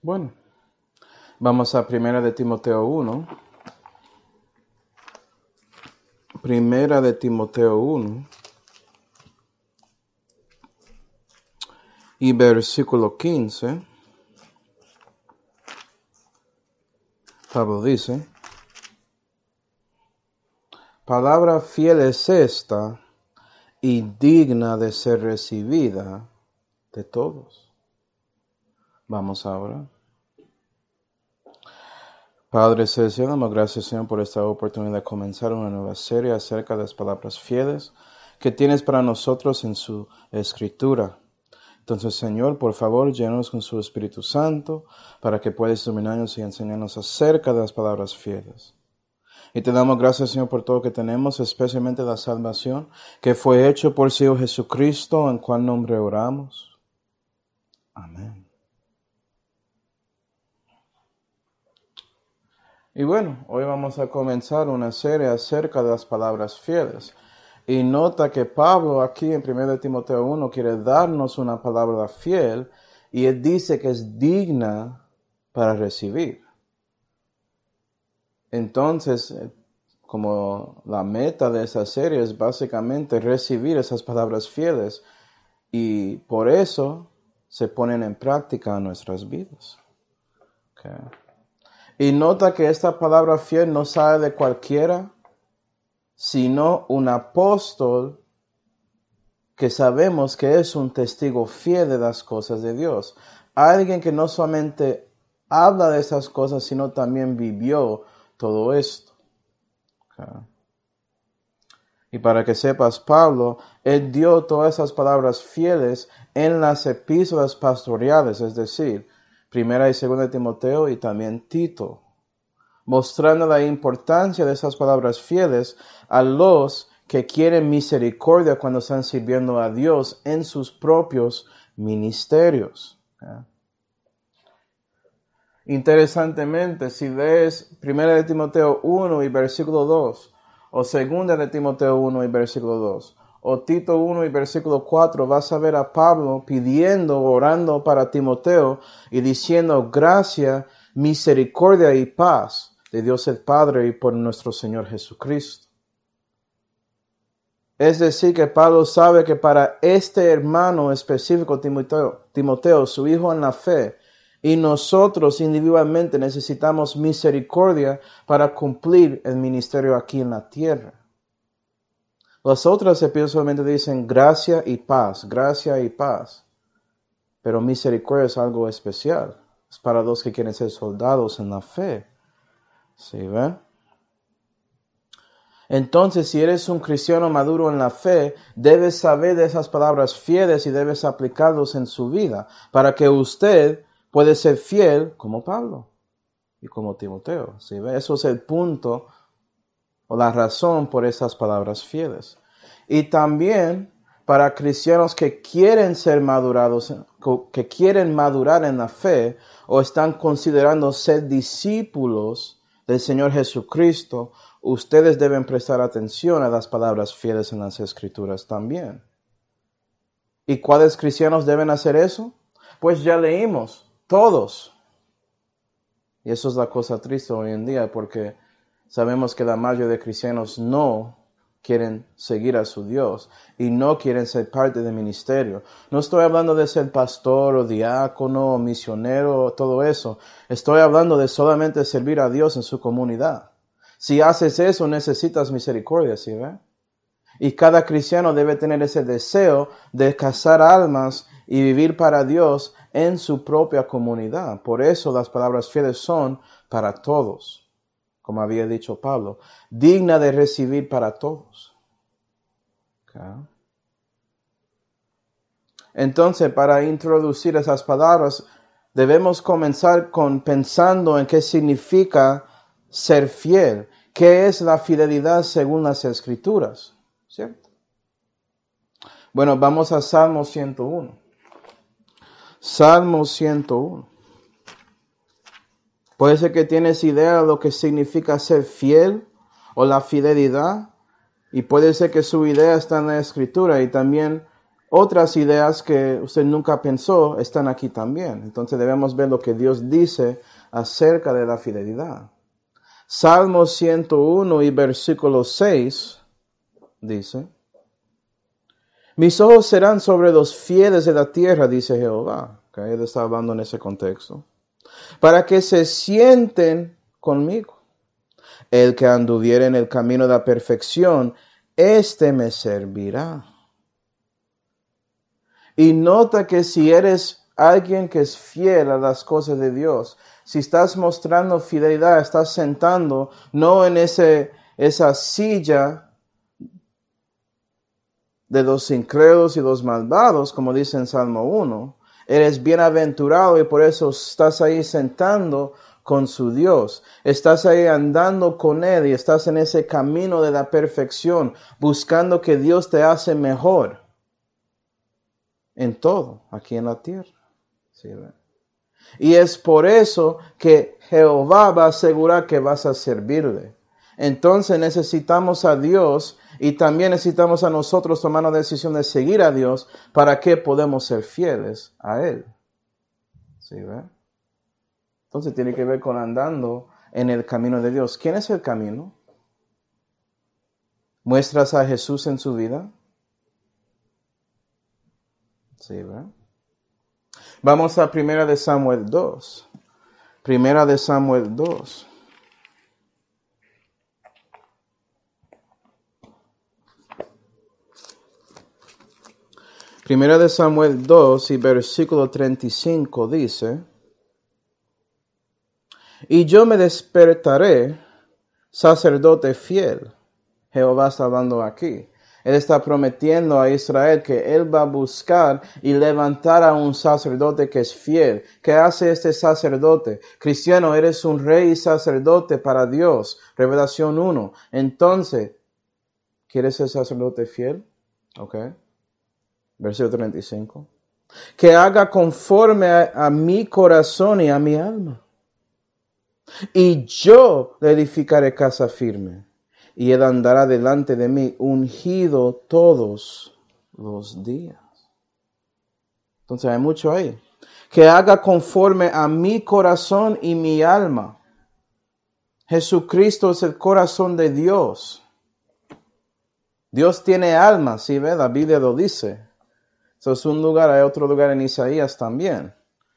Bueno, vamos a Primera de Timoteo 1. Primera de Timoteo 1 y versículo 15. Pablo dice: palabra fiel es esta y digna de ser recibida de todos. Vamos ahora. Padre Celestial, damos gracias, Señor, por esta oportunidad de comenzar una nueva serie acerca de las palabras fieles que tienes para nosotros en su Escritura. Entonces, Señor, por favor, llénanos con su Espíritu Santo para que puedas iluminarnos y enseñarnos acerca de las palabras fieles. Y te damos gracias, Señor, por todo lo que tenemos, especialmente la salvación que fue hecho por su Hijo Jesucristo, en cual nombre oramos. Amén. Y bueno, hoy vamos a comenzar una serie acerca de las palabras fieles. Y nota que Pablo aquí en 1 Timoteo 1 quiere darnos una palabra fiel y él dice que es digna para recibir. Entonces, como la meta de esa serie es básicamente recibir esas palabras fieles y por eso se ponen en práctica en nuestras vidas. Okay. Y nota que esta palabra fiel no sale de cualquiera, sino un apóstol que sabemos que es un testigo fiel de las cosas de Dios. Alguien que no solamente habla de esas cosas, sino también vivió todo esto. Okay. Y para que sepas, Pablo, él dio todas esas palabras fieles en las epístolas pastorales, es decir, 1 y 2 Timoteo y también Tito, mostrando la importancia de esas palabras fieles a los que quieren misericordia cuando están sirviendo a Dios en sus propios ministerios. Interesantemente, si lees 1 Timoteo 1 y versículo 2, o 2 Timoteo 1 y versículo 2, o Tito 1 y versículo 4, vas a ver a Pablo pidiendo, orando para Timoteo y diciendo gracia, misericordia y paz de Dios el Padre y por nuestro Señor Jesucristo. Es decir, que Pablo sabe que para este hermano específico, Timoteo, su hijo en la fe, y nosotros individualmente necesitamos misericordia para cumplir el ministerio aquí en la tierra. Las otras epístolas solamente dicen gracia y paz, pero misericordia es algo especial. Es para los que quieren ser soldados en la fe. ¿Sí ven? Entonces, si eres un cristiano maduro en la fe, debes saber de esas palabras fieles y debes aplicarlos en su vida para que usted pueda ser fiel como Pablo y como Timoteo. ¿Sí ve? Eso es el punto o la razón por esas palabras fieles. Y también para cristianos que quieren ser madurados, que quieren madurar en la fe o están considerando ser discípulos del Señor Jesucristo, ustedes deben prestar atención a las palabras fieles en las Escrituras también. ¿Y cuáles cristianos deben hacer eso? Pues ya leímos, todos. Y eso es la cosa triste hoy en día porque sabemos que la mayoría de cristianos no quieren seguir a su Dios y no quieren ser parte del ministerio. No estoy hablando de ser pastor o diácono o misionero o todo eso. Estoy hablando de solamente servir a Dios en su comunidad. Si haces eso, necesitas misericordia, ¿sí ve? Y cada cristiano debe tener ese deseo de cazar almas y vivir para Dios en su propia comunidad. Por eso las palabras fieles son para todos, como había dicho Pablo, digna de recibir para todos. Okay. Entonces, para introducir esas palabras, debemos comenzar pensando en qué significa ser fiel. ¿Qué es la fidelidad según las Escrituras? ¿Cierto? Bueno, vamos a Salmo 101. Salmo 101. Puede ser que tienes idea de lo que significa ser fiel o la fidelidad. Y puede ser que su idea está en la Escritura y también otras ideas que usted nunca pensó están aquí también. Entonces debemos ver lo que Dios dice acerca de la fidelidad. Salmo 101 y versículo 6 dice: mis ojos serán sobre los fieles de la tierra, dice Jehová. Okay, él está hablando en ese contexto. Para que se sienten conmigo. El que anduviere en el camino de la perfección, éste me servirá. Y nota que si eres alguien que es fiel a las cosas de Dios, si estás mostrando fidelidad, estás sentando no en esa silla de los incrédulos y los malvados, como dice en Salmo 1, eres bienaventurado y por eso estás ahí sentando con su Dios. Estás ahí andando con Él y estás en ese camino de la perfección, buscando que Dios te hace mejor en todo, aquí en la tierra. ¿Sí, ¿verdad? Y es por eso que Jehová va a asegurar que vas a servirle. Entonces necesitamos a Dios y también necesitamos a nosotros tomar la decisión de seguir a Dios para que podamos ser fieles a Él. ¿Sí, ve? Entonces tiene que ver con andando en el camino de Dios. ¿Quién es el camino? ¿Muestras a Jesús en su vida? Sí, ve. Vamos a Primera de Samuel 2. Primera de Samuel 2. Primera de Samuel 2 y versículo 35 dice: y yo me despertaré sacerdote fiel. Jehová está hablando aquí. Él está prometiendo a Israel que Él va a buscar y levantar a un sacerdote que es fiel. ¿Qué hace este sacerdote? Cristiano, eres un rey y sacerdote para Dios. Revelación 1. Entonces, ¿quieres ser sacerdote fiel? Ok. Versículo 35. Que haga conforme a mi corazón y a mi alma. Y yo le edificaré casa firme, y él andará delante de mí ungido todos los días. Entonces hay mucho ahí. Que haga conforme a mi corazón y mi alma. Jesucristo es el corazón de Dios. Dios tiene alma, ¿sí ve? La Biblia lo dice. Eso es un lugar, hay otro lugar en Isaías también.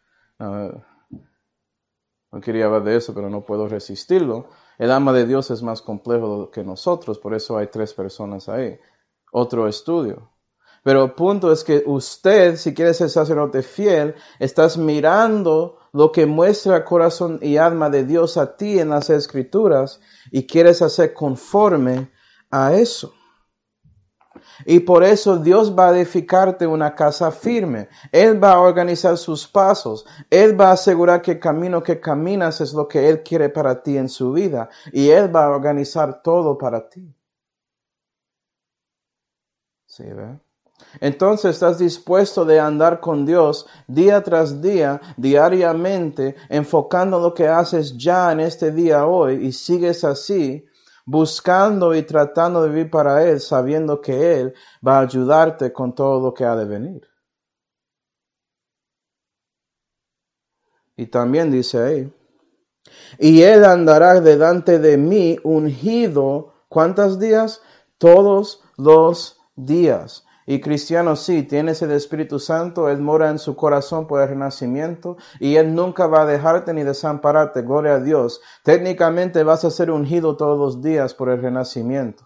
No quería hablar de eso, pero no puedo resistirlo. El alma de Dios es más complejo que nosotros, por eso hay 3 personas ahí. Otro estudio. Pero el punto es que usted, si quiere ser sacerdote fiel, estás mirando lo que muestra el corazón y alma de Dios a ti en las Escrituras y quieres hacer conforme a eso. Y por eso Dios va a edificarte una casa firme. Él va a organizar sus pasos. Él va a asegurar que el camino que caminas es lo que Él quiere para ti en su vida. Y Él va a organizar todo para ti. ¿Sí, ve? Entonces estás dispuesto de andar con Dios día tras día, diariamente, enfocando lo que haces ya en este día hoy y sigues así, buscando y tratando de vivir para Él, sabiendo que Él va a ayudarte con todo lo que ha de venir. Y también dice ahí, y Él andará delante de mí ungido, ¿cuántos días? Todos los días. Y cristiano, sí, tienes el Espíritu Santo, Él mora en su corazón por el renacimiento y Él nunca va a dejarte ni desampararte, gloria a Dios. Técnicamente vas a ser ungido todos los días por el renacimiento.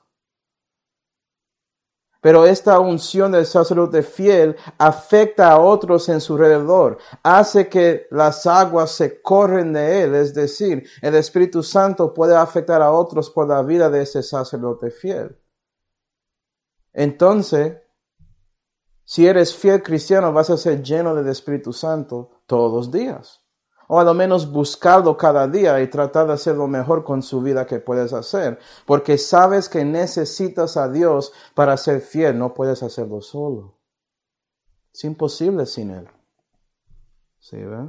Pero esta unción del sacerdote fiel afecta a otros en su alrededor, hace que las aguas se corren de él, es decir, el Espíritu Santo puede afectar a otros por la vida de ese sacerdote fiel. Entonces, si eres fiel cristiano, vas a ser lleno del Espíritu Santo todos los días. O a lo menos buscarlo cada día y tratar de hacer lo mejor con su vida que puedes hacer. Porque sabes que necesitas a Dios para ser fiel. No puedes hacerlo solo. Es imposible sin Él. ¿Sí, ve?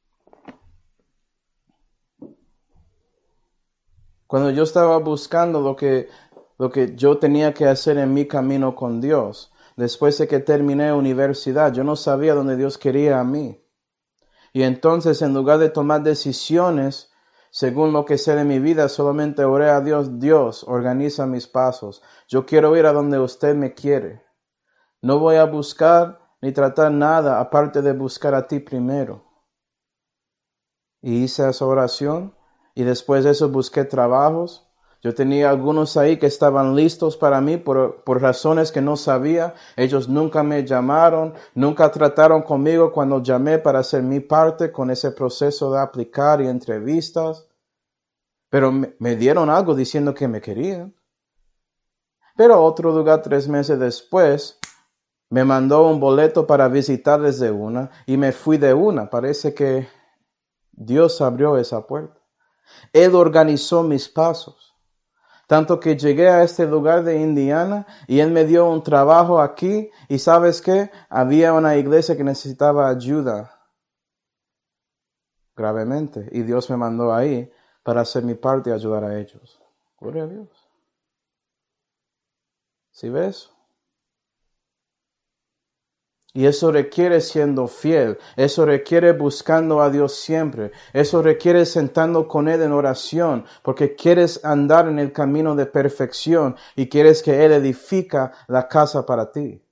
Cuando yo estaba buscando lo que yo tenía que hacer en mi camino con Dios, después de que terminé universidad. Yo no sabía dónde Dios quería a mí. Y entonces, en lugar de tomar decisiones según lo que sé de mi vida, solamente oré a Dios: Dios, organiza mis pasos. Yo quiero ir a donde usted me quiere. No voy a buscar ni tratar nada aparte de buscar a ti primero. Y hice esa oración, y después de eso busqué trabajos. Yo tenía algunos ahí que estaban listos para mí por razones que no sabía. Ellos nunca me llamaron, nunca trataron conmigo cuando llamé para hacer mi parte con ese proceso de aplicar y entrevistas. Pero me dieron algo diciendo que me querían. Pero otro lugar 3 meses después me mandó un boleto para visitarles de una y me fui de una. Parece que Dios abrió esa puerta. Él organizó mis pasos. Tanto que llegué a este lugar de Indiana y Él me dio un trabajo aquí. Y ¿sabes qué? Había una iglesia que necesitaba ayuda gravemente. Y Dios me mandó ahí para hacer mi parte y ayudar a ellos. Gloria a Dios. ¿Sí ves? Y eso requiere siendo fiel, eso requiere buscando a Dios siempre, eso requiere sentando con Él en oración, porque quieres andar en el camino de perfección y quieres que Él edifica la casa para ti.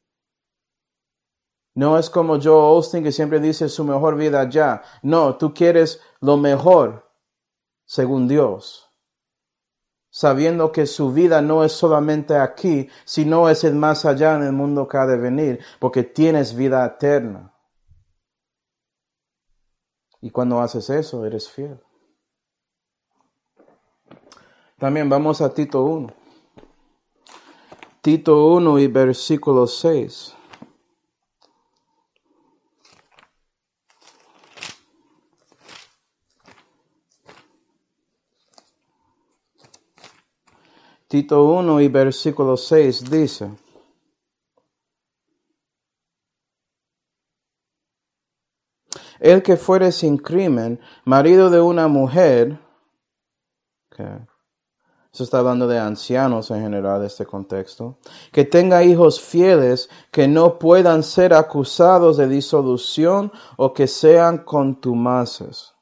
No es como Joel Osteen, que siempre dice su mejor vida allá. No, tú quieres lo mejor según Dios, sabiendo que su vida no es solamente aquí, sino es el más allá en el mundo que ha de venir, porque tienes vida eterna. Y cuando haces eso, eres fiel. También vamos a Tito 1. Tito 1 y versículo 6. Tito 1 y versículo 6 dice: el que fuere sin crimen, marido de una mujer, eso está hablando de ancianos en general, este contexto, que tenga hijos fieles, que no puedan ser acusados de disolución o que sean contumaces.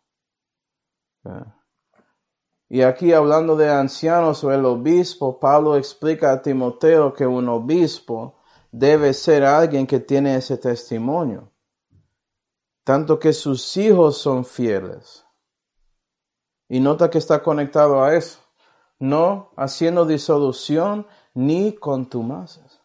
Y aquí, hablando de ancianos o el obispo, Pablo explica a Timoteo que un obispo debe ser alguien que tiene ese testimonio, tanto que sus hijos son fieles. Y nota que está conectado a eso. No haciendo disolución ni contumaces.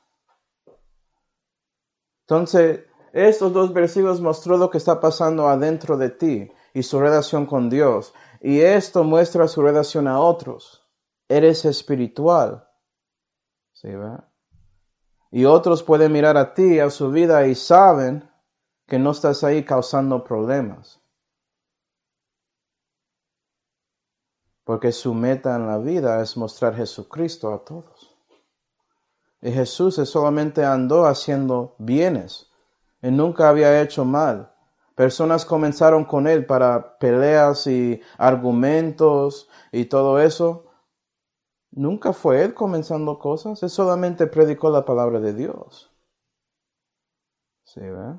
Entonces, estos 2 versículos mostró lo que está pasando adentro de ti y su relación con Dios. Y esto muestra su relación a otros. Eres espiritual. ¿Sí, verdad? Y otros pueden mirar a ti, a su vida, y saben que no estás ahí causando problemas. Porque su meta en la vida es mostrar Jesucristo a todos. Y Jesús solamente andó haciendo bienes. Él nunca había hecho mal. Personas comenzaron con Él para peleas y argumentos y todo eso. Nunca fue Él comenzando cosas. Él solamente predicó la palabra de Dios. ¿Sí, verdad?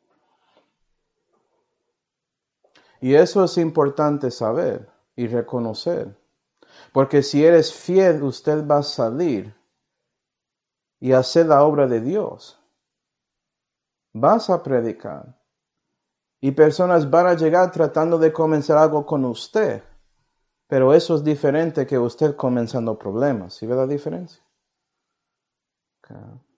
Y eso es importante saber y reconocer. Porque si eres fiel, usted va a salir y hacer la obra de Dios. Vas a predicar. Y personas van a llegar tratando de comenzar algo con usted. Pero eso es diferente que usted comenzando problemas. ¿Sí ve la diferencia? Okay.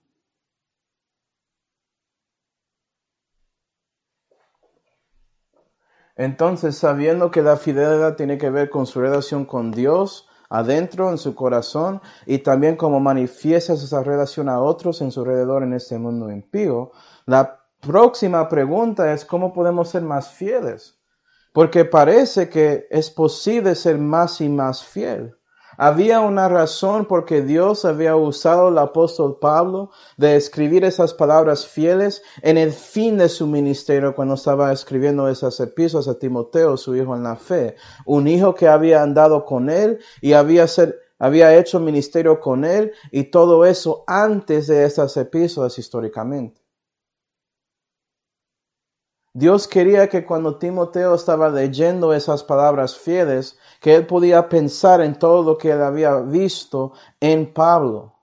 Entonces, sabiendo que la fidelidad tiene que ver con su relación con Dios adentro, en su corazón, y también cómo manifiestas esa relación a otros en su alrededor en este mundo impío, la próxima pregunta es: ¿cómo podemos ser más fieles? Porque parece que es posible ser más y más fiel. Había una razón por qué Dios había usado al apóstol Pablo de escribir esas palabras fieles en el fin de su ministerio, cuando estaba escribiendo esas epístolas a Timoteo, su hijo en la fe. Un hijo que había andado con él y había había hecho ministerio con él y todo eso antes de estas epístolas históricamente. Dios quería que cuando Timoteo estaba leyendo esas palabras fieles, que él podía pensar en todo lo que él había visto en Pablo.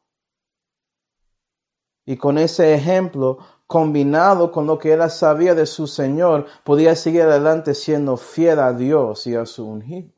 Y con ese ejemplo, combinado con lo que él sabía de su Señor, podía seguir adelante siendo fiel a Dios y a su ungido.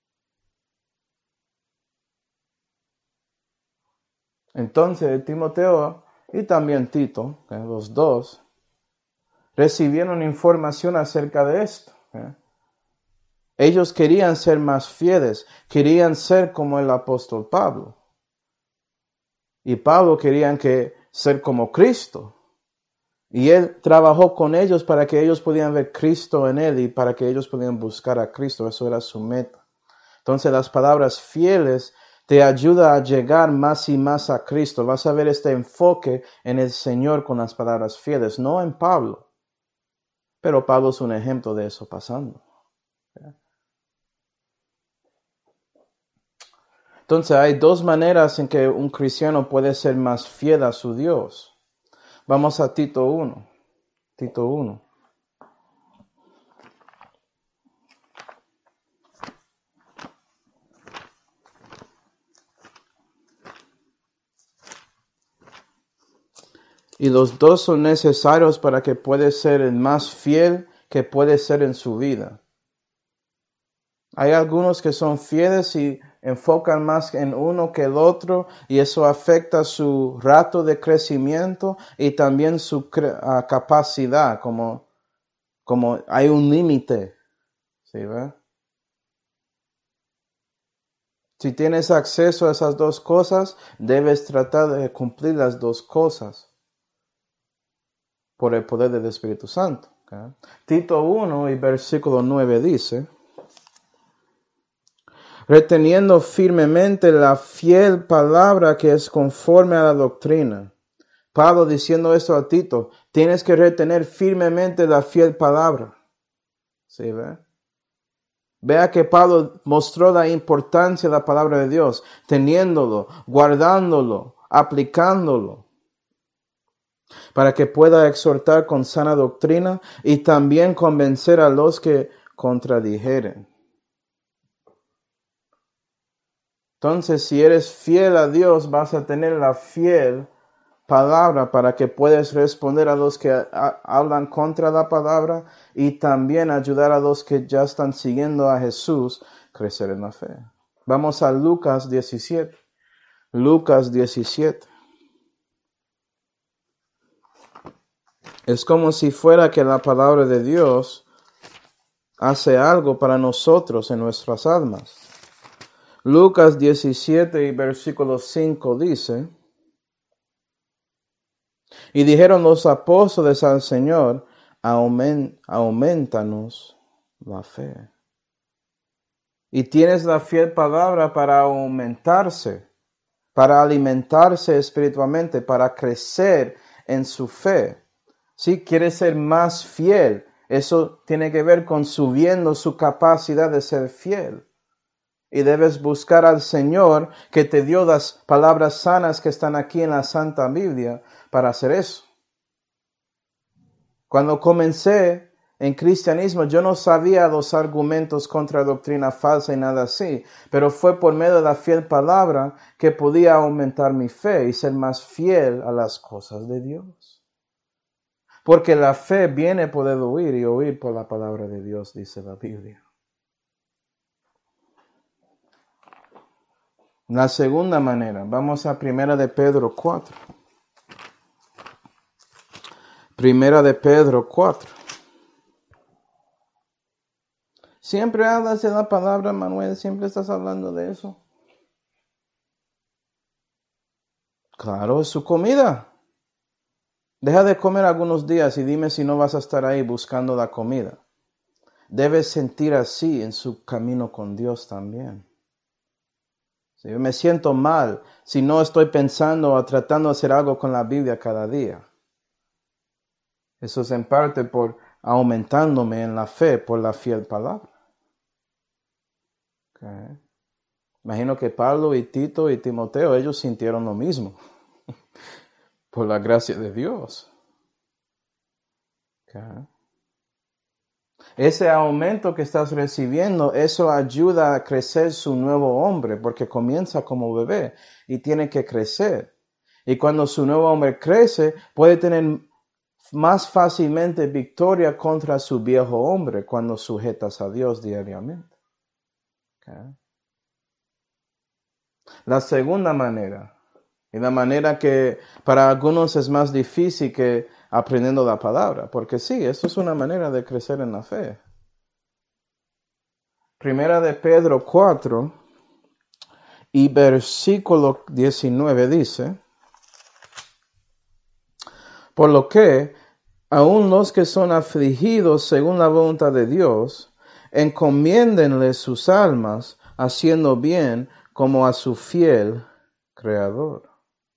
Entonces Timoteo y también Tito, los dos, recibieron información acerca de esto. Ellos querían ser más fieles, querían ser como el apóstol Pablo. Y Pablo querían ser como Cristo. Y él trabajó con ellos para que ellos pudieran ver Cristo en él y para que ellos pudieran buscar a Cristo. Eso era su meta. Entonces las palabras fieles te ayudan a llegar más y más a Cristo. Vas a ver este enfoque en el Señor con las palabras fieles, no en Pablo. Pero Pablo es un ejemplo de eso pasando. Entonces hay dos maneras en que un cristiano puede ser más fiel a su Dios. Vamos a Tito 1. Tito 1. Y los dos son necesarios para que pueda ser el más fiel que puede ser en su vida. Hay algunos que son fieles y enfocan más en uno que el otro y eso afecta su rato de crecimiento y también su capacidad, como hay un límite. ¿Sí, ve? Si tienes acceso a esas dos cosas, debes tratar de cumplir las dos cosas por el poder del Espíritu Santo. ¿Okay? Tito 1 y versículo 9 dice: reteniendo firmemente la fiel palabra que es conforme a la doctrina. Pablo diciendo esto a Tito, tienes que retener firmemente la fiel palabra. ¿Sí ve? Vea que Pablo mostró la importancia de la palabra de Dios, teniéndolo, guardándolo, aplicándolo, para que pueda exhortar con sana doctrina y también convencer a los que contradijeren. Entonces, si eres fiel a Dios, vas a tener la fiel palabra para que puedas responder a los que hablan contra la palabra y también ayudar a los que ya están siguiendo a Jesús a crecer en la fe. Vamos a Lucas 17. Lucas 17. Es como si fuera que la palabra de Dios hace algo para nosotros en nuestras almas. Lucas 17 y versículo 5 dice: y dijeron los apóstoles al Señor, aumentanos la fe. Y tienes la fiel palabra para aumentarse, para alimentarse espiritualmente, para crecer en su fe. Si quieres ser más fiel, eso tiene que ver con subiendo su capacidad de ser fiel. Y debes buscar al Señor que te dio las palabras sanas que están aquí en la Santa Biblia para hacer eso. Cuando comencé en cristianismo, yo no sabía los argumentos contra doctrina falsa y nada así, pero fue por medio de la fiel palabra que podía aumentar mi fe y ser más fiel a las cosas de Dios. Porque la fe viene por el oír y oír por la palabra de Dios, dice la Biblia. La segunda manera, vamos a Primera de Pedro 4. Primera de Pedro 4. Siempre hablas de la palabra, Manuel, siempre estás hablando de eso. Claro, es su comida. Deja de comer algunos días y dime si no vas a estar ahí buscando la comida. Debes sentir así en su camino con Dios también. Si yo me siento mal si no estoy pensando o tratando de hacer algo con la Biblia cada día. Eso es en parte por aumentándome en la fe por la fiel palabra. Okay. Imagino que Pablo y Tito y Timoteo, ellos sintieron lo mismo, por la gracia de Dios. Okay. Ese aumento que estás recibiendo, eso ayuda a crecer su nuevo hombre, porque comienza como bebé y tiene que crecer. Y cuando su nuevo hombre crece, puede tener más fácilmente victoria contra su viejo hombre cuando sujetas a Dios diariamente. Okay. La segunda manera, y la manera que para algunos es más difícil que aprendiendo la palabra, porque sí, esto es una manera de crecer en la fe. Primera de Pedro 4 y versículo 19 dice, por lo que aun los que son afligidos según la voluntad de Dios, encomiéndenle sus almas haciendo bien como a su fiel Creador.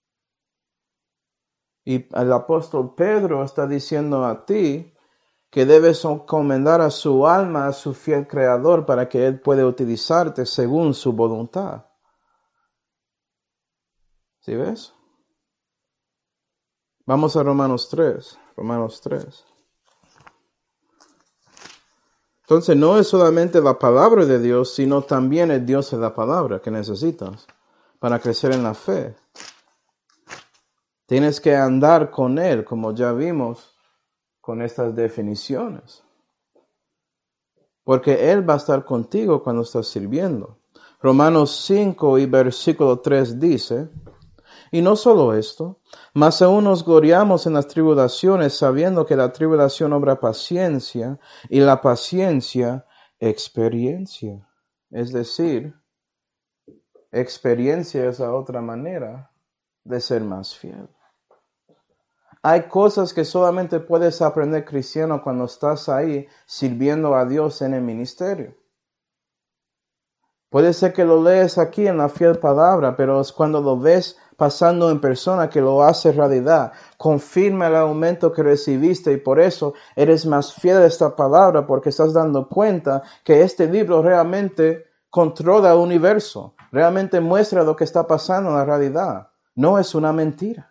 Y el apóstol Pedro está diciendo a ti que debes encomendar a su alma a su fiel Creador para que Él pueda utilizarte según su voluntad. ¿Sí ves? Vamos a Romanos 3. Romanos 3. Entonces no es solamente la palabra de Dios, sino también el Dios de la palabra que necesitas para crecer en la fe. Tienes que andar con Él, como ya vimos con estas definiciones. Porque Él va a estar contigo cuando estás sirviendo. Romanos 5 y versículo 3 dice, y no solo esto, mas aún nos gloriamos en las tribulaciones, sabiendo que la tribulación obra paciencia, y la paciencia experiencia. Es decir, experiencia es la otra manera de ser más fiel. Hay cosas que solamente puedes aprender cristiano cuando estás ahí sirviendo a Dios en el ministerio. Puede ser que lo lees aquí en la fiel palabra, pero es cuando lo ves pasando en persona que lo hace realidad. Confirma el aumento que recibiste y por eso eres más fiel a esta palabra porque estás dando cuenta que este libro realmente controla el universo. Realmente muestra lo que está pasando en la realidad. No es una mentira.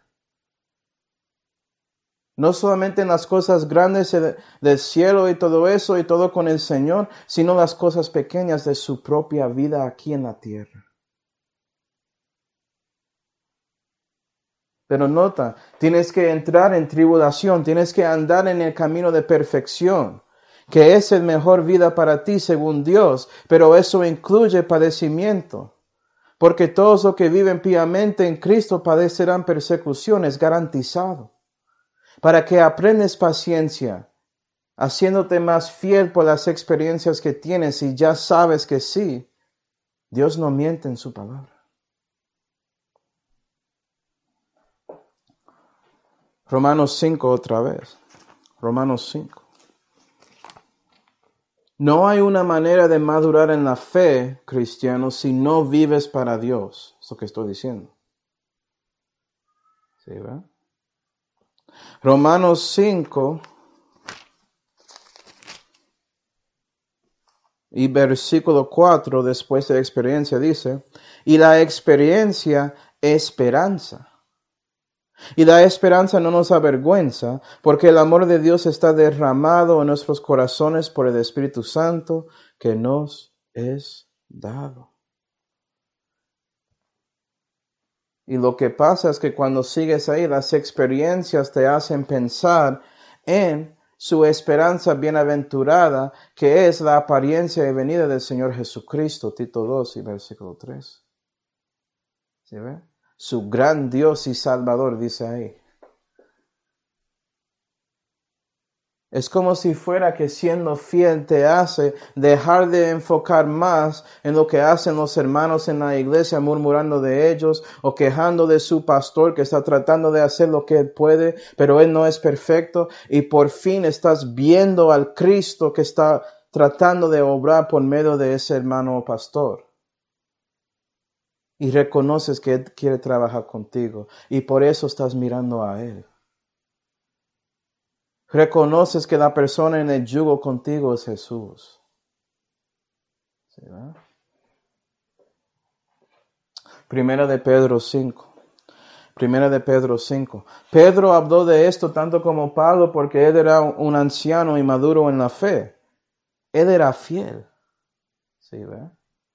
No solamente en las cosas grandes del cielo y todo eso y todo con el Señor, sino las cosas pequeñas de su propia vida aquí en la tierra. Pero nota, tienes que entrar en tribulación, tienes que andar en el camino de perfección, que es el mejor vida para ti según Dios, pero eso incluye padecimiento, porque todos los que viven piamente en Cristo padecerán persecuciones, garantizado, para que aprendes paciencia, haciéndote más fiel por las experiencias que tienes y ya sabes que sí, Dios no miente en su palabra. Romanos 5 otra vez. Romanos 5. No hay una manera de madurar en la fe, cristiano, si no vives para Dios. Es lo que estoy diciendo. ¿Sí, verdad? Romanos 5 y versículo 4, después de la experiencia, dice, y la experiencia, esperanza. Y la esperanza no nos avergüenza, porque el amor de Dios está derramado en nuestros corazones por el Espíritu Santo que nos es dado. Y lo que pasa es que cuando sigues ahí, las experiencias te hacen pensar en su esperanza bienaventurada, que es la apariencia y venida del Señor Jesucristo, Tito 2 y versículo 3. ¿Sí ve? Su gran Dios y Salvador, dice ahí. Es como si fuera que siendo fiel te hace dejar de enfocar más en lo que hacen los hermanos en la iglesia murmurando de ellos o quejando de su pastor que está tratando de hacer lo que él puede, pero él no es perfecto y por fin estás viendo al Cristo que está tratando de obrar por medio de ese hermano o pastor. Y reconoces que él quiere trabajar contigo y por eso estás mirando a él. Reconoces que la persona en el yugo contigo es Jesús. ¿Sí, verdad? Primera de Pedro 5. Primera de Pedro 5. Pedro habló de esto tanto como Pablo porque él era un anciano y maduro en la fe. Él era fiel. ¿Sí, ve?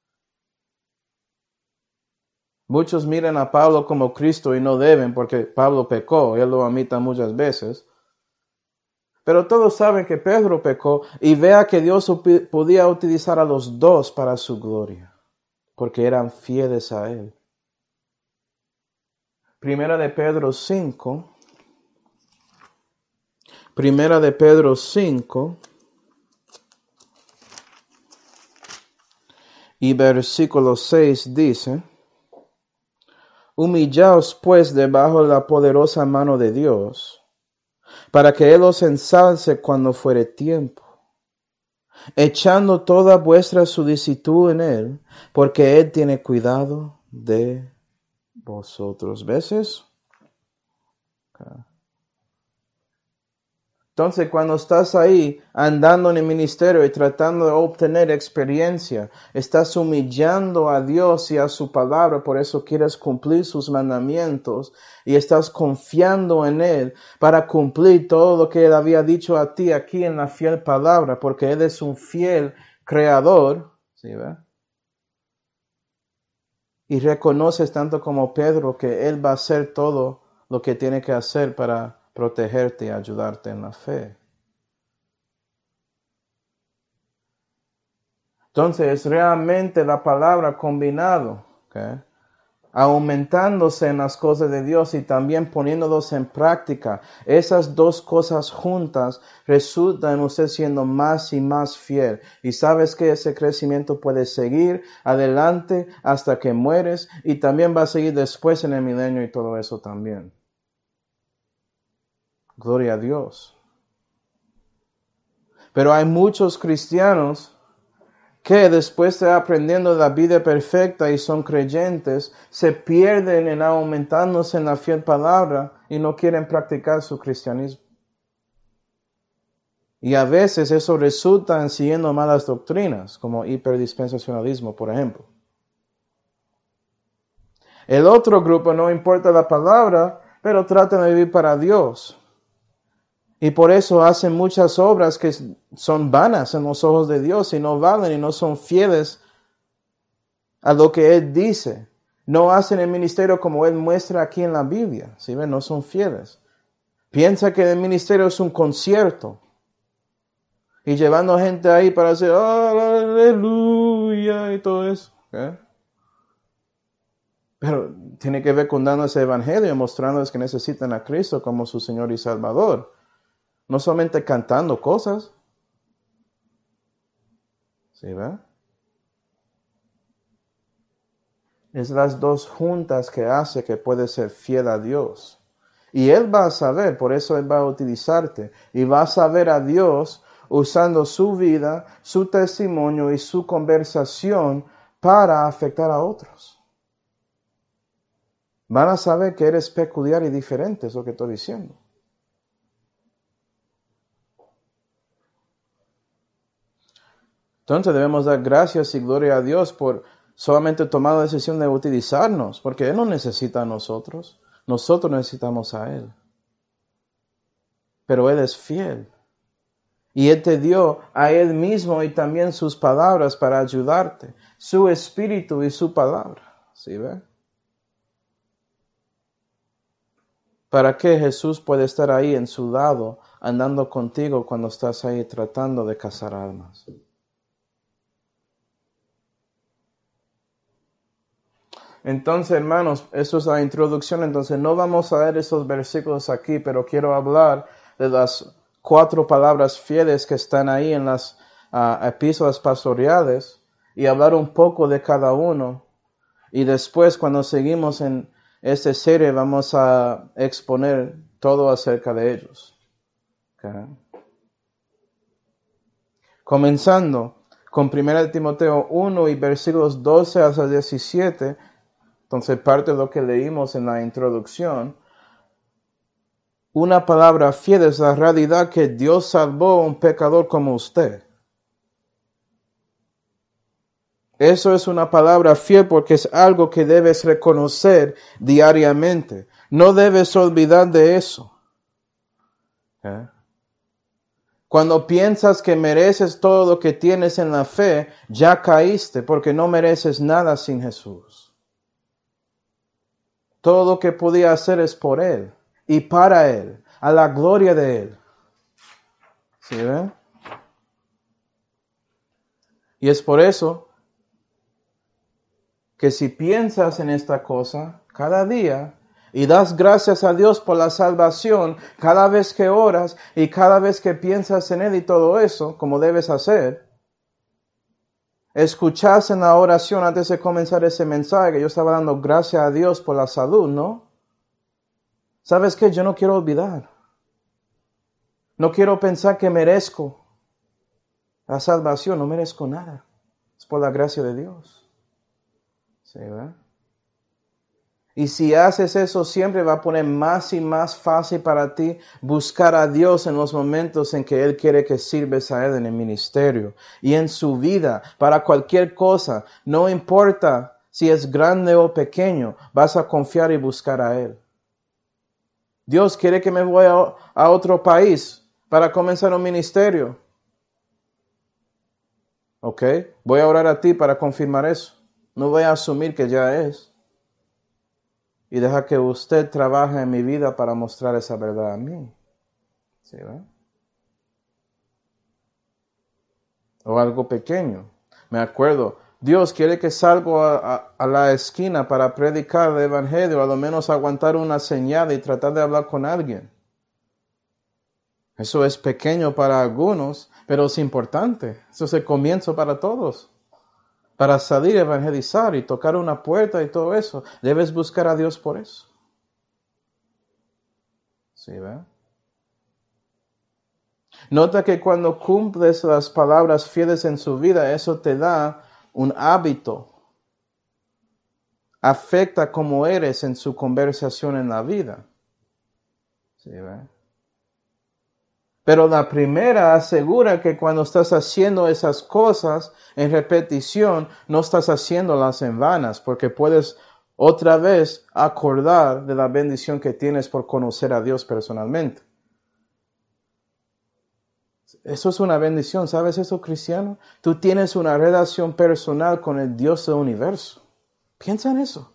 Muchos miran a Pablo como Cristo y no deben porque Pablo pecó. Él lo admite muchas veces. Pero todos saben que Pedro pecó y vea que Dios podía utilizar a los dos para su gloria. Porque eran fieles a él. Primera de Pedro 5. Primera de Pedro 5. Y versículo 6 dice: Humillaos pues debajo de la poderosa mano de Dios, para que Él os ensalce cuando fuere tiempo, echando toda vuestra solicitud en Él, porque Él tiene cuidado de vosotros. ¿Ves eso? Entonces, cuando estás ahí andando en el ministerio y tratando de obtener experiencia, estás humillando a Dios y a su palabra, por eso quieres cumplir sus mandamientos y estás confiando en Él para cumplir todo lo que Él había dicho a ti aquí en la fiel palabra, porque Él es un fiel creador, ¿sí ve? Y reconoces tanto como Pedro que Él va a hacer todo lo que tiene que hacer para protegerte y ayudarte en la fe. Entonces, es realmente la palabra combinado, ¿okay? Aumentándose en las cosas de Dios y también poniéndolos en práctica. Esas dos cosas juntas resultan en usted siendo más y más fiel. Y sabes que ese crecimiento puede seguir adelante hasta que mueres y también va a seguir después en el milenio y todo eso también. Gloria a Dios. Pero hay muchos cristianos que después de aprendiendo la vida perfecta y son creyentes, se pierden en aumentándose en la fiel palabra y no quieren practicar su cristianismo. Y a veces eso resulta en siguiendo malas doctrinas, como hiperdispensacionalismo, por ejemplo. El otro grupo no importa la palabra, pero tratan de vivir para Dios. Y por eso hacen muchas obras que son vanas en los ojos de Dios y no valen y no son fieles a lo que Él dice. No hacen el ministerio como Él muestra aquí en la Biblia. ¿Sí ven? No son fieles. Piensa que el ministerio es un concierto. Y llevando gente ahí para hacer aleluya y todo eso. ¿Okay? Pero tiene que ver con dando ese evangelio, mostrándoles que necesitan a Cristo como su Señor y Salvador. No solamente cantando cosas. ¿Sí ve? Es las dos juntas que hace que puedes ser fiel a Dios. Y Él va a saber, por eso Él va a utilizarte. Y va a saber a Dios usando su vida, su testimonio y su conversación para afectar a otros. Van a saber que eres peculiar y diferente, es lo que estoy diciendo. Entonces debemos dar gracias y gloria a Dios por solamente tomar la decisión de utilizarnos, porque Él no necesita a nosotros. Nosotros necesitamos a Él. Pero Él es fiel. Y Él te dio a Él mismo y también sus palabras para ayudarte. Su espíritu y su palabra. ¿Sí ve? ¿Para qué Jesús puede estar ahí en su lado, andando contigo cuando estás ahí tratando de cazar almas? Entonces, hermanos, eso es la introducción. Entonces, no vamos a ver esos versículos aquí, pero quiero hablar de las 4 palabras fieles que están ahí en las epístolas pastorales y hablar un poco de cada uno. Y después, cuando seguimos en esta serie, vamos a exponer todo acerca de ellos. Okay. Comenzando con 1 Timoteo 1 y versículos 12 hasta 17. Entonces, parte de lo que leímos en la introducción, una palabra fiel es la realidad que Dios salvó a un pecador como usted. Eso es una palabra fiel porque es algo que debes reconocer diariamente. No debes olvidar de eso. ¿Eh? Cuando piensas que mereces todo lo que tienes en la fe, ya caíste porque no mereces nada sin Jesús. Todo lo que podía hacer es por Él y para Él, a la gloria de Él. ¿Sí ven? Y es por eso que si piensas en esta cosa cada día y das gracias a Dios por la salvación cada vez que oras y cada vez que piensas en Él y todo eso, como debes hacer, escuchas en la oración antes de comenzar ese mensaje que yo estaba dando gracias a Dios por la salud, ¿no? ¿Sabes qué? Yo no quiero olvidar. No quiero pensar que merezco la salvación, no merezco nada. Es por la gracia de Dios. ¿Sí, verdad? Y si haces eso, siempre va a poner más y más fácil para ti buscar a Dios en los momentos en que Él quiere que sirves a Él en el ministerio y en su vida, para cualquier cosa. No importa si es grande o pequeño, vas a confiar y buscar a Él. Dios quiere que me vaya a otro país para comenzar un ministerio. ¿Ok? Voy a orar a ti para confirmar eso. No voy a asumir que ya es. Y deja que usted trabaje en mi vida para mostrar esa verdad a mí. ¿Sí, ¿verdad? O algo pequeño. Me acuerdo, Dios quiere que salga a la esquina para predicar el evangelio, a lo menos aguantar una señal y tratar de hablar con alguien. Eso es pequeño para algunos, pero es importante. Eso es el comienzo para todos. Para salir a evangelizar y tocar una puerta y todo eso, debes buscar a Dios por eso. ¿Sí, verdad? Nota que cuando cumples las palabras fieles en su vida, eso te da un hábito. Afecta cómo eres en su conversación en la vida. ¿Sí, verdad? Pero la primera asegura que cuando estás haciendo esas cosas en repetición, no estás haciéndolas en vanas, porque puedes otra vez acordar de la bendición que tienes por conocer a Dios personalmente. Eso es una bendición, ¿sabes eso, cristiano? Tú tienes una relación personal con el Dios del universo. Piensa en eso.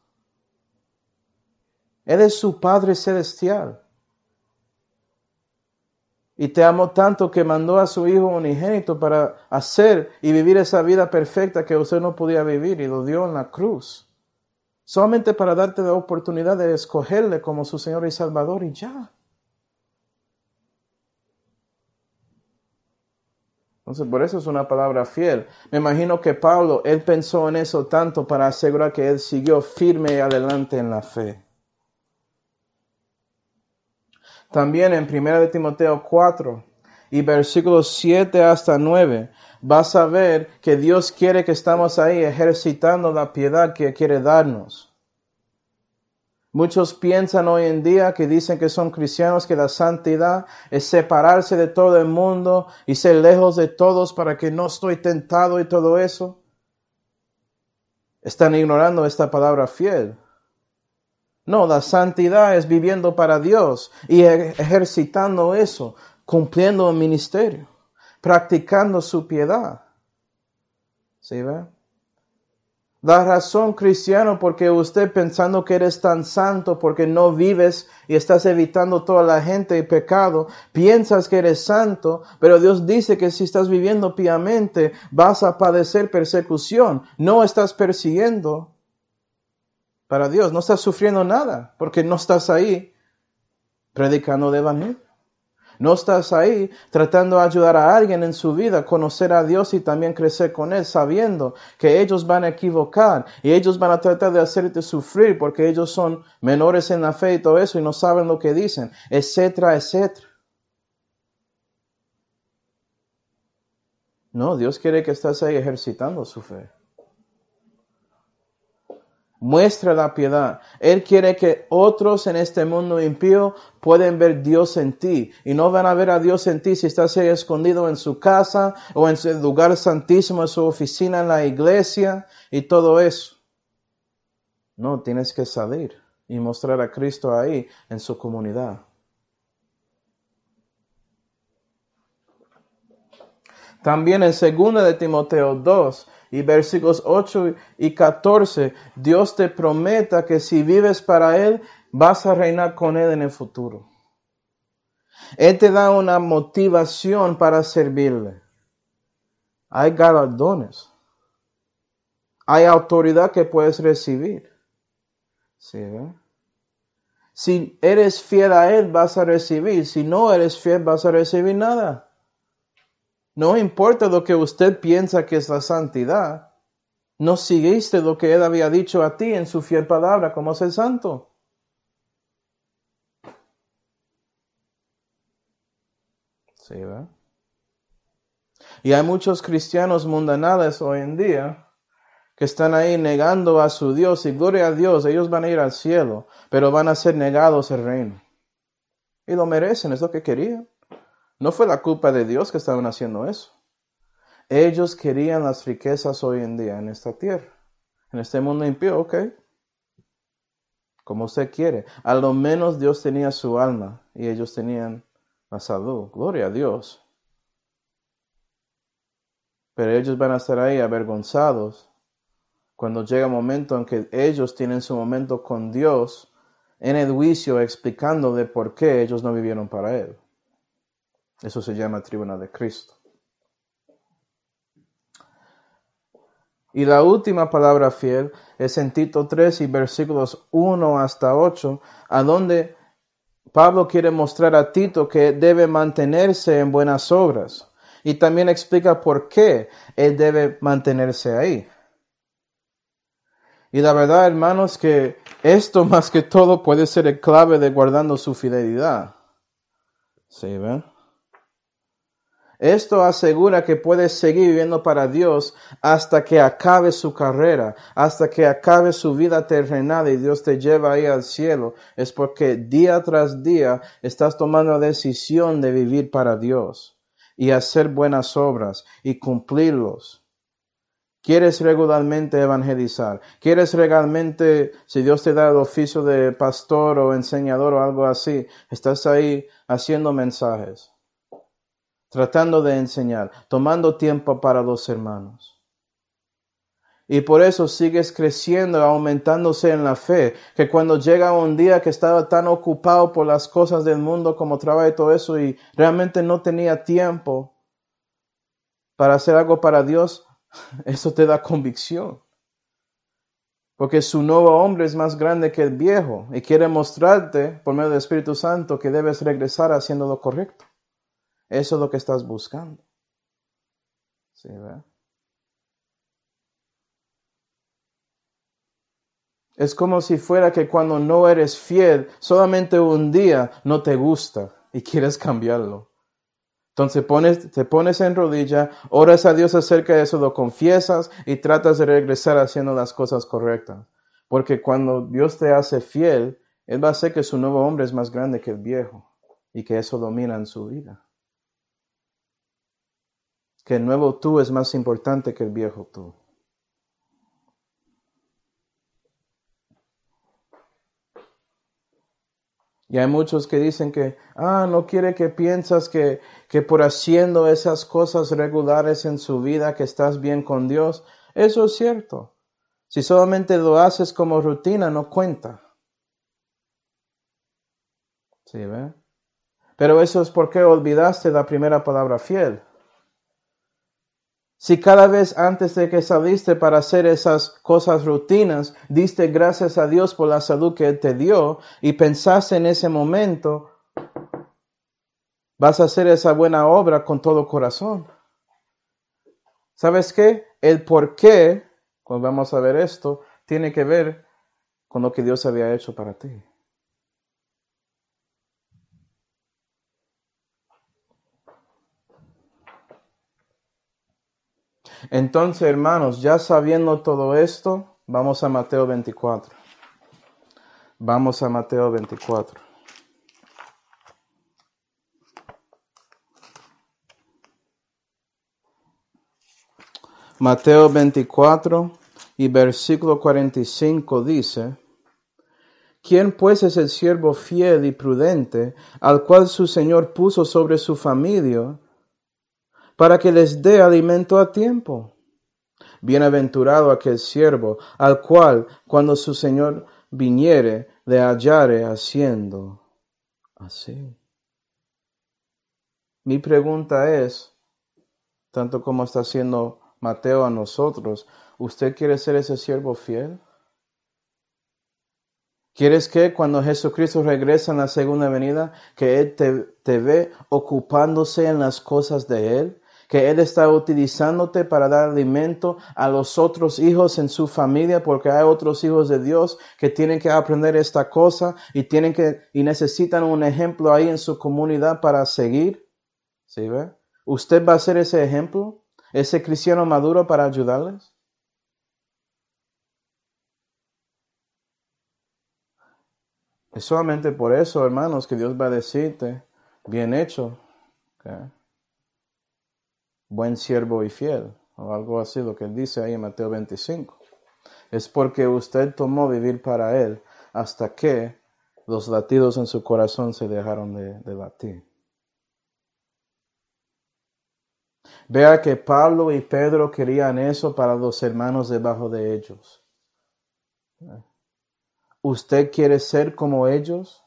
Él es su Padre celestial. Y te amó tanto que mandó a su Hijo unigénito para hacer y vivir esa vida perfecta que usted no podía vivir y lo dio en la cruz. Solamente para darte la oportunidad de escogerle como su Señor y Salvador y ya. Entonces, por eso es una palabra fiel. Me imagino que Pablo, él pensó en eso tanto para asegurar que él siguió firme y adelante en la fe. También en 1 Timoteo 4 y versículos 7 hasta 9, vas a ver que Dios quiere que estamos ahí ejercitando la piedad que quiere darnos. Muchos piensan hoy en día que dicen que son cristianos, que la santidad es separarse de todo el mundo y ser lejos de todos para que no estoy tentado y todo eso. Están ignorando esta palabra fiel. No, la santidad es viviendo para Dios y ejercitando eso, cumpliendo el ministerio, practicando su piedad. ¿Sí ve? La razón, cristiano, porque usted pensando que eres tan santo porque no vives y estás evitando toda la gente y pecado, piensas que eres santo, pero Dios dice que si estás viviendo piamente vas a padecer persecución. No estás persiguiendo para Dios, no estás sufriendo nada porque no estás ahí predicando el evangelio. No estás ahí tratando de ayudar a alguien en su vida a conocer a Dios y también crecer con Él, sabiendo que ellos van a equivocar y ellos van a tratar de hacerte sufrir porque ellos son menores en la fe y todo eso y no saben lo que dicen, etcétera, etcétera. No, Dios quiere que estés ahí ejercitando su fe. Muestra la piedad. Él quiere que otros en este mundo impío pueden ver Dios en ti. Y no van a ver a Dios en ti si estás ahí escondido en su casa o en su lugar santísimo, en su oficina, en la iglesia y todo eso. No, tienes que salir y mostrar a Cristo ahí en su comunidad. También en 2 de Timoteo 2 y versículos 8 y 14, Dios te prometa que si vives para Él, vas a reinar con Él en el futuro. Él te da una motivación para servirle. Hay galardones. Hay autoridad que puedes recibir. ¿Sí, si eres fiel a Él, vas a recibir. Si no eres fiel, vas a recibir nada. No importa lo que usted piensa que es la santidad. No seguiste lo que Él había dicho a ti en su fiel palabra, como ser santo. Sí, ¿verdad? Y hay muchos cristianos mundanales hoy en día que están ahí negando a su Dios. Y gloria a Dios, ellos van a ir al cielo, pero van a ser negados el reino. Y lo merecen, es lo que querían. No fue la culpa de Dios que estaban haciendo eso. Ellos querían las riquezas hoy en día en esta tierra. En este mundo impío, ok. Como usted quiere. A lo menos Dios tenía su alma y ellos tenían la salud. Gloria a Dios. Pero ellos van a estar ahí avergonzados cuando llega el momento en que ellos tienen su momento con Dios en el juicio explicando de por qué ellos no vivieron para Él. Eso se llama tribunal de Cristo. Y la última palabra fiel es en Tito 3 y versículos 1 hasta 8, a donde Pablo quiere mostrar a Tito que debe mantenerse en buenas obras. Y también explica por qué él debe mantenerse ahí. Y la verdad, hermanos, que esto más que todo puede ser el clave de guardando su fidelidad. ¿Sí, ven? Esto asegura que puede seguir viviendo para Dios hasta que acabe su carrera, hasta que acabe su vida terrenal y Dios te lleva ahí al cielo. Es porque día tras día estás tomando la decisión de vivir para Dios y hacer buenas obras y cumplirlos. ¿Quieres regularmente evangelizar? ¿Quieres regularmente, si Dios te da el oficio de pastor o enseñador o algo así, estás ahí haciendo mensajes? Tratando de enseñar, tomando tiempo para los hermanos. Y por eso sigues creciendo, aumentándose en la fe, que cuando llega un día que estaba tan ocupado por las cosas del mundo como trabajo y todo eso, y realmente no tenía tiempo para hacer algo para Dios, eso te da convicción. Porque su nuevo hombre es más grande que el viejo y quiere mostrarte por medio del Espíritu Santo que debes regresar haciendo lo correcto. Eso es lo que estás buscando. ¿Sí, verdad? Es como si fuera que cuando no eres fiel, solamente un día no te gusta y quieres cambiarlo. Entonces te pones en rodilla, oras a Dios acerca de eso, lo confiesas y tratas de regresar haciendo las cosas correctas. Porque cuando Dios te hace fiel, Él va a hacer que su nuevo hombre es más grande que el viejo y que eso domina en su vida. Que el nuevo tú es más importante que el viejo tú. Y hay muchos que dicen que, no quiere que piensas que por haciendo esas cosas regulares en su vida que estás bien con Dios. Eso es cierto. Si solamente lo haces como rutina, no cuenta. ¿Sí, ve? Pero eso es porque olvidaste la primera palabra fiel. Si cada vez antes de que saliste para hacer esas cosas rutinas, diste gracias a Dios por la salud que Él te dio y pensaste en ese momento, vas a hacer esa buena obra con todo corazón. ¿Sabes qué? El por qué, cuando vamos a ver esto, tiene que ver con lo que Dios había hecho para ti. Entonces, hermanos, ya sabiendo todo esto, Vamos a Mateo 24. Vamos a Mateo 24. Mateo 24 y versículo 45 dice: ¿Quién pues es el siervo fiel y prudente, al cual su Señor puso sobre su familia, para que les dé alimento a tiempo? Bienaventurado aquel siervo, al cual, cuando su Señor viniere, le hallare haciendo así. Mi pregunta es, tanto como está haciendo Mateo a nosotros, ¿usted quiere ser ese siervo fiel? ¿Quieres que cuando Jesucristo regresa en la segunda venida, que Él te ve ocupándose en las cosas de Él? Que Él está utilizándote para dar alimento a los otros hijos en su familia, porque hay otros hijos de Dios que tienen que aprender esta cosa y necesitan un ejemplo ahí en su comunidad para seguir. ¿Sí ve? ¿Usted va a ser ese ejemplo? ¿Ese cristiano maduro para ayudarles? Es solamente por eso, hermanos, que Dios va a decirte, bien hecho, ¿okay? Buen siervo y fiel, o algo así, lo que Él dice ahí en Mateo 25. Es porque usted tomó vivir para Él hasta que los latidos en su corazón se dejaron de latir. Vea que Pablo y Pedro querían eso para los hermanos debajo de ellos. ¿Usted quiere ser como ellos?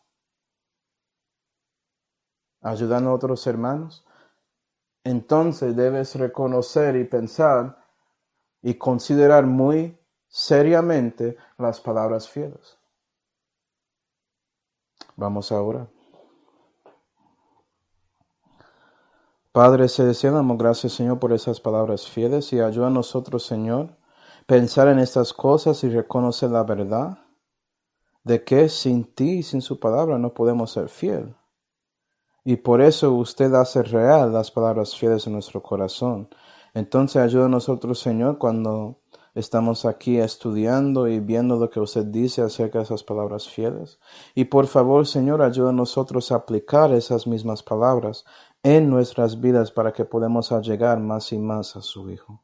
Ayudando a otros hermanos. Entonces debes reconocer y pensar y considerar muy seriamente las palabras fieles. Vamos a orar. Padre celestial, damos gracias, Señor, por esas palabras fieles y ayuda a nosotros, Señor, pensar en estas cosas y reconocer la verdad de que sin ti y sin su palabra no podemos ser fiel. Y por eso usted hace real las palabras fieles en nuestro corazón. Entonces ayuda a nosotros, Señor, cuando estamos aquí estudiando y viendo lo que usted dice acerca de esas palabras fieles. Y por favor, Señor, ayuda a nosotros a aplicar esas mismas palabras en nuestras vidas para que podamos llegar más y más a su Hijo.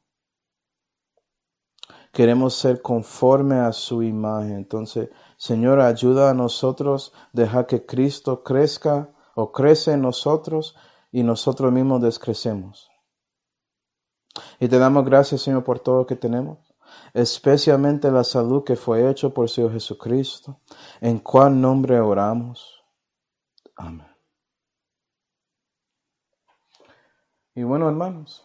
Queremos ser conforme a su imagen. Entonces, Señor, ayuda a nosotros, dejar que Cristo crezca o crece en nosotros y nosotros mismos descrecemos. Y te damos gracias, Señor, por todo lo que tenemos, especialmente la salud que fue hecha por Señor Jesucristo, en cuál nombre oramos. Amén. Y bueno, hermanos,